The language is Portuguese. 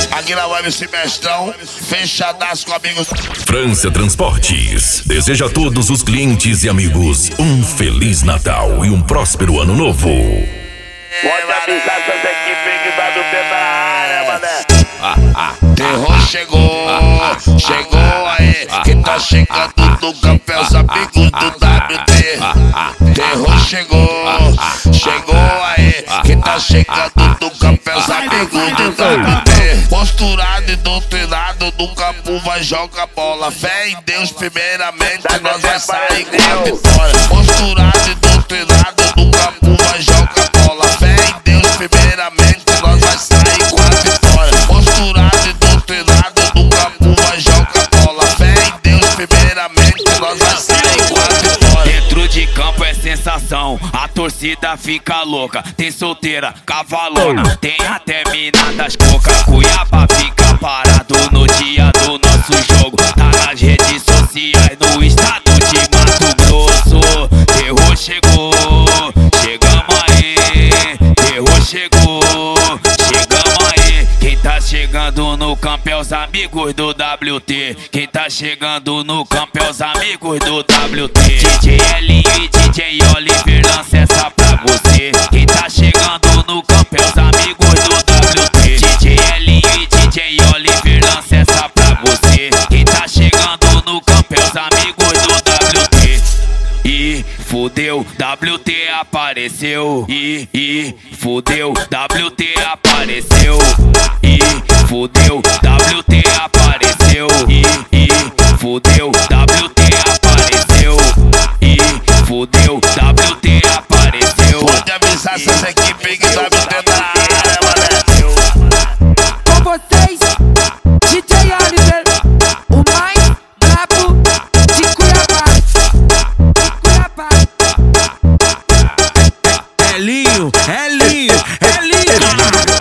Aqui na Vibe esse mestrão, fechadaço com amigos. França Transportes deseja a todos os clientes e amigos um Feliz Natal e um próspero Ano Novo. Pode avisar essas equipes que tá do pé da área, mané. Terror chegou aí. Quem tá chegando no campo é os amigos do WT. Terror chegou aí. Quem tá chegando no campo é os amigos do WT. Posturado e doutrinado, no campo vai jogar bola. Fé em Deus primeiramente, nós vai sair com a vitória. Posturado e doutrinado, no campo vai jogar bola. Fé em Deus primeiramente, nós vai sair com a vitória. Posturado e doutrinado, no campo vai jogar bola. Fé em Deus primeiramente, nós vai sair com a vitória. Dentro de campo é sensação, a torcida fica louca. Tem solteira, cavalona, tem até mina das coca. Cuiabá fica parado no dia do nosso jogo. Tá nas redes sociais, no estado de Mato Grosso. Terror chegou, chegamos aí. Terror chegamos aí. Quem tá chegando no campo é os amigos do WT. Quem tá chegando no campo é os amigos do WT. DJ Elinho e DJ Oliver lança essa pra você. Quem tá chegando no campo é os amigos do WT. DJ Elinho e DJ Oliver lança essa pra você. Quem tá chegando no campo é os amigos do WT. E fudeu, WT apareceu. E fudeu, WT apareceu. E fudeu, WT apareceu. E fudeu, WT apareceu. E fudeu, WT apareceu. Pode avisar essas equipes que tá metendo na área, mané. Com vocês, DJ Oliver, o mais brabo de Cuiabá. Elinho.